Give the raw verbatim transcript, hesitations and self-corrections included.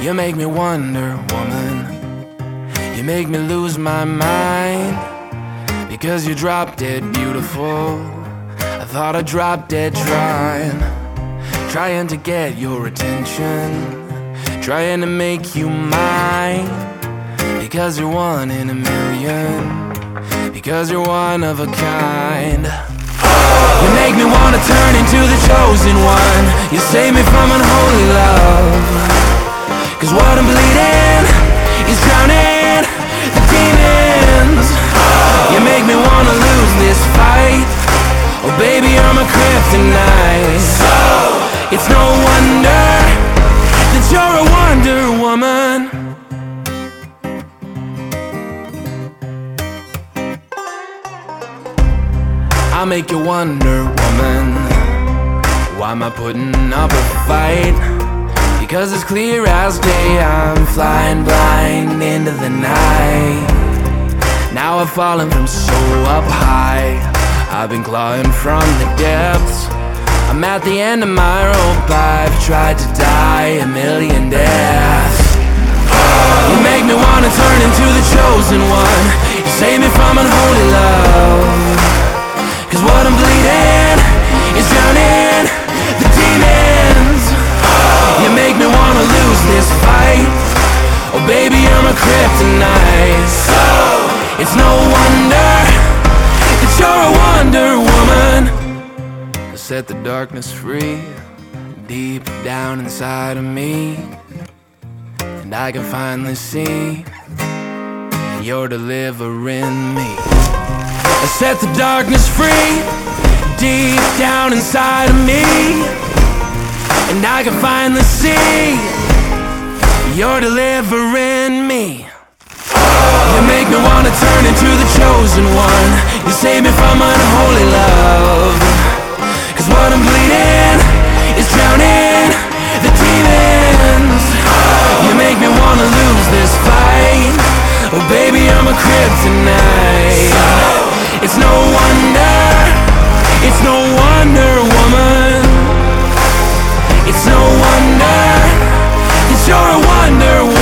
You make me wonder, woman. You make me lose my mind, because you drop dead beautiful. I thought I dropped dead trying, trying to get your attention, trying to make you mine, because you're one in a million, because you're one of a kind. You make me wanna turn into the chosen one. You save me from unholy love, 'cause what I'm bleeding is drowning the demons. You make me wanna lose this fight. Oh baby, you're my kryptonite. So it's no wonder that you're a Wonder Woman. I make you wonder, woman, why am I putting up a fight? Because it's clear as day, I'm flying blind into the night. Now I've fallen from so up high, I've been clawing from the depths. I'm at the end of my rope, I've tried to die a million deaths. You make me wanna turn into the chosen one. You save me from unholy love, 'cause what I'm bleeding is drowning the demons. You make me wanna lose this fight. Oh baby, you're my kryptonite. So it's no wonder that you're a Wonder Woman. Set the darkness free, deep down inside of me, and I can finally see you're delivering me. I set the darkness free, deep down inside of me, and I can finally see you're delivering me. You make me wanna turn into the chosen one. You save me from unholy love, 'cause what I'm bleeding is drowning the demons. You make me wanna lose this fight. Oh baby, I'm a kryptonite. It's no wonder, it's no Wonder Woman. It's no wonder that you're a Wonder Woman.